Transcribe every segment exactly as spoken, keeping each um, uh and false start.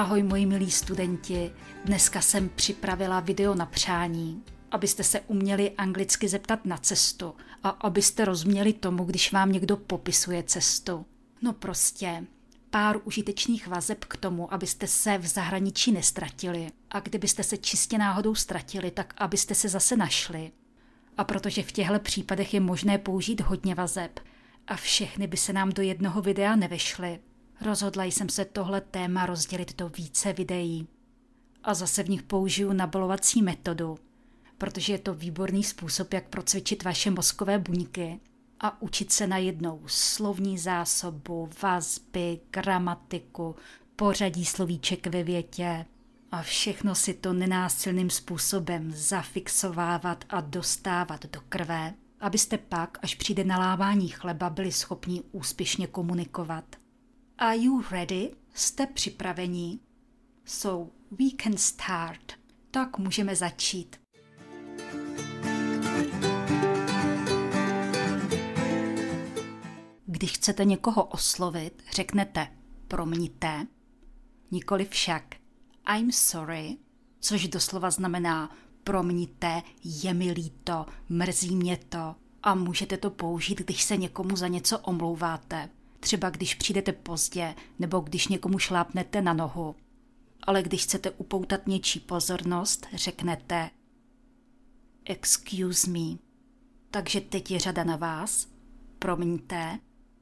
Ahoj moji milí studenti, dneska jsem připravila video na přání, abyste se uměli anglicky zeptat na cestu a abyste rozuměli tomu, když vám někdo popisuje cestu. No prostě pár užitečných vazeb k tomu, abyste se v zahraničí nestratili a kdybyste se čistě náhodou ztratili, tak abyste se zase našli. A protože v těchto případech je možné použít hodně vazeb a všechny by se nám do jednoho videa nevešly, rozhodla jsem se tohle téma rozdělit do více videí. A zase v nich použiju nabalovací metodu, protože je to výborný způsob, jak procvičit vaše mozkové buňky a učit se najednou slovní zásobu, vazby, gramatiku, pořadí slovíček ve větě a všechno si to nenásilným způsobem zafixovávat a dostávat do krve, abyste pak, až přijde nalávání chleba, byli schopni úspěšně komunikovat. Are you ready? Jste připraveni? So we can start. Tak můžeme začít. Když chcete někoho oslovit, řeknete promiňte, nikoli však I'm sorry, což doslova znamená promiňte, je mi líto, mrzí mě to a můžete to použít, když se někomu za něco omlouváte. Třeba když přijdete pozdě nebo když někomu šlápnete na nohu. Ale když chcete upoutat něčí pozornost, řeknete excuse me. Takže teď je řada na vás. Promiňte.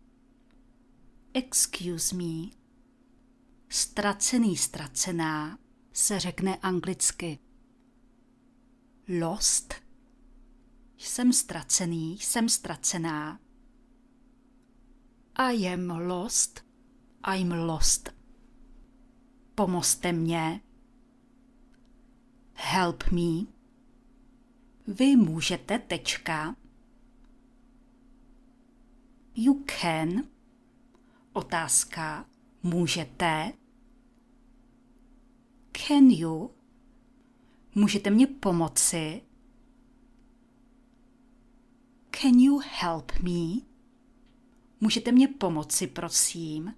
Excuse me. Ztracený, ztracená se řekne anglicky. Lost. Jsem ztracený, jsem ztracená. I am lost, I'm lost. Pomozte mě. Help me. Vy můžete, tečka. You can. Otázka. Můžete. Can you. Můžete mě pomoci. Can you help me. Můžete mě pomoci, prosím?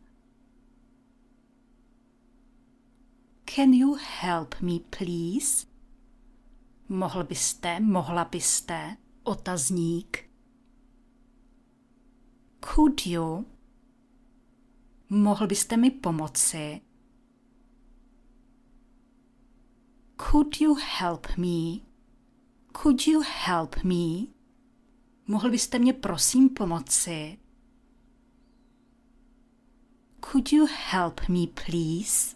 Can you help me, please? Mohl byste, mohla byste? Otazník. Could you? Mohl byste mi pomoci? Could you help me? Could you help me? Mohl byste mě prosím pomoci? Could you help me, please?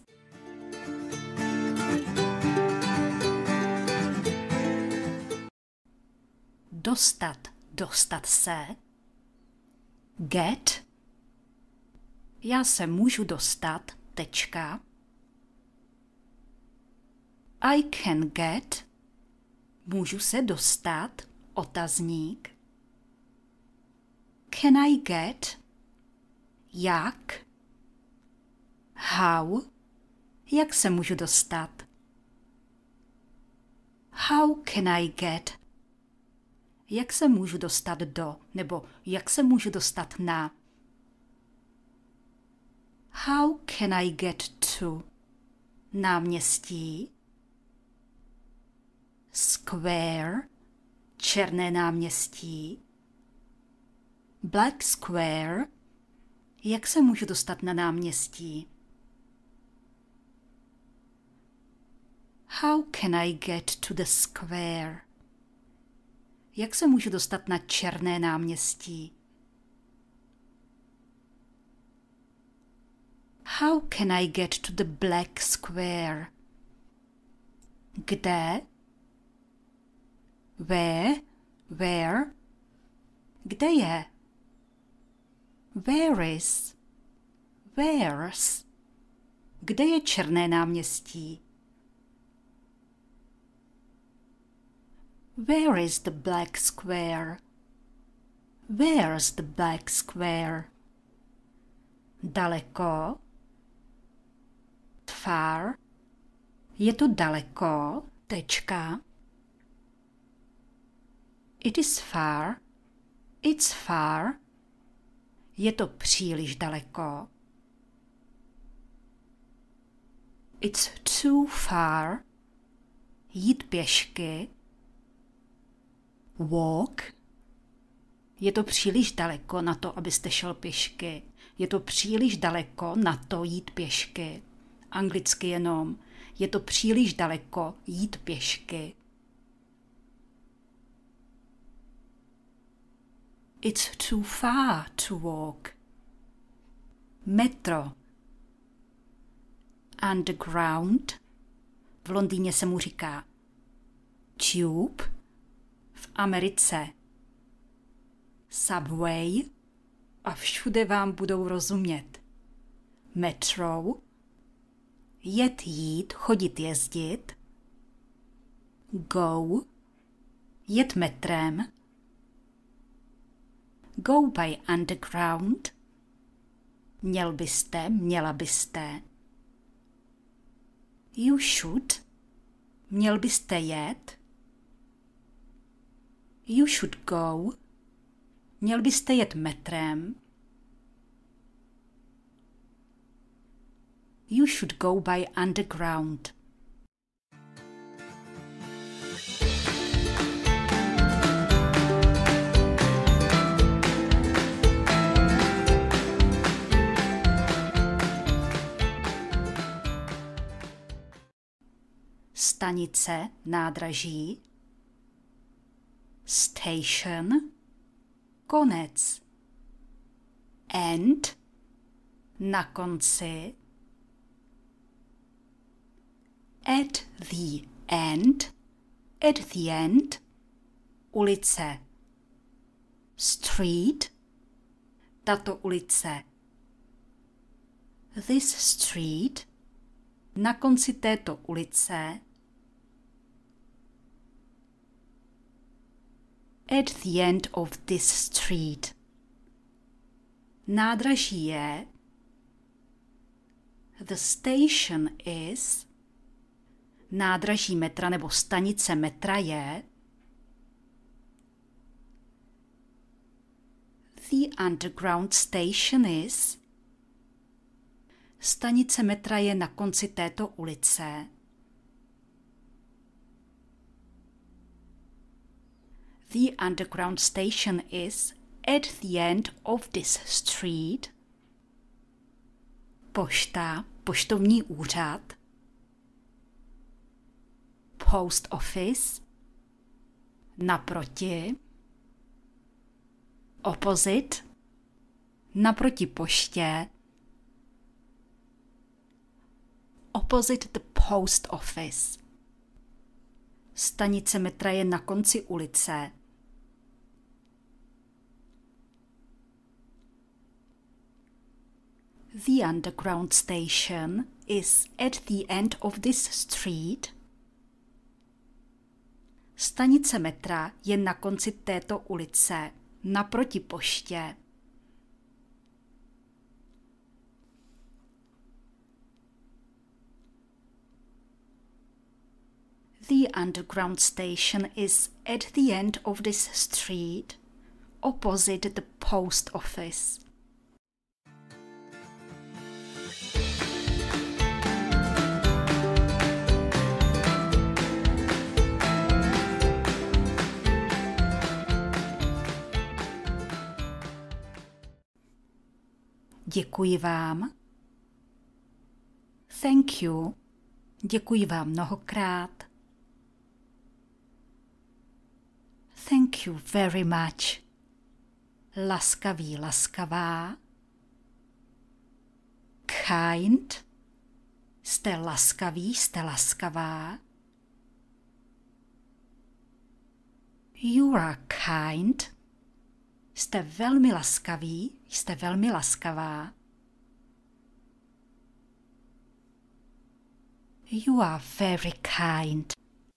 Dostat, dostat se. Get. Já se můžu dostat, tečka. I can get. Můžu se dostat, otazník. Can I get? Jak? How? Jak se můžu dostat? How can I get? Jak se můžu dostat do, nebo jak se můžu dostat na? How can I get to? Náměstí. Square. Černé náměstí. Black Square. Jak se můžu dostat na náměstí? How can I get to the square? Jak se můžu dostat na černé náměstí? How can I get to the black square? Kde? Where? Where? Kde je? Where is? Where's? Kde je černé náměstí? Where is the black square? Where's the black square? Daleko? Far? Je to daleko? Tečka. It is far. It's far. Je to příliš daleko. It's too far. Jít pěšky. Walk. Je to příliš daleko na to, abyste šel pěšky. Je to příliš daleko na to jít pěšky. Anglicky jenom. Je to příliš daleko jít pěšky. It's too far to walk. Metro. Underground. V Londýně se mu říká tube. V Americe subway. A všude vám budou rozumět. Metro. Jet, jít, chodit, jezdit. Go. Jet metrem. Go by underground. Měl byste, měla byste. You should. Měl byste jet. You should go. Měl byste jet metrem. You should go by underground. Stanice, nádraží. Station. Konec. End. Na konci. At the end. At the end. Ulice. Street. Tato ulice. This street. Na konci této ulice. At the end of this street. Nádraží je. The station is. Nádraží metra nebo stanice metra je. The underground station is. Stanice metra je na konci této ulice. The underground station is at the end of this street. Pošta, poštovní úřad. Post office. Naproti. Opposite. Naproti poště. Opposite the post office. Stanice metra je na konci ulice. The underground station is at the end of this street. Stanice metra je na konci této ulice, naproti poště. The underground station is at the end of this street, opposite the post office. Děkuji vám. Thank you. Děkuji vám mnohokrát. Thank you very much. Laskavý, laskavá. Kind. Jste laskaví, jste laskavá. You are kind. Jste velmi laskaví, jste velmi laskavá. You are very kind.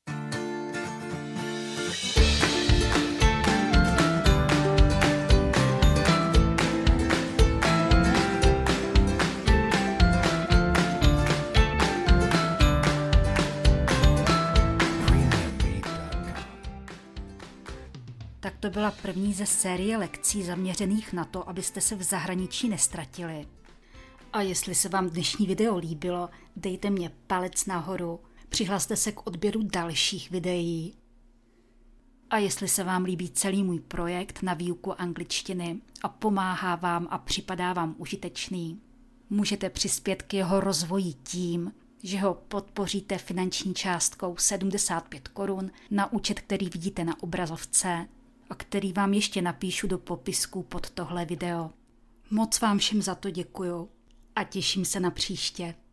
Tak to byla první ze série lekcí zaměřených na to, abyste se v zahraničí nestratili. A jestli se vám dnešní video líbilo, dejte mě palec nahoru, přihlaste se k odběru dalších videí. A jestli se vám líbí celý můj projekt na výuku angličtiny a pomáhá vám a připadá vám užitečný, můžete přispět k jeho rozvoji tím, že ho podpoříte finanční částkou sedmdesát pět korun na účet, který vidíte na obrazovce a který vám ještě napíšu do popisku pod tohle video. Moc vám všem za to děkuju a těším se na příště.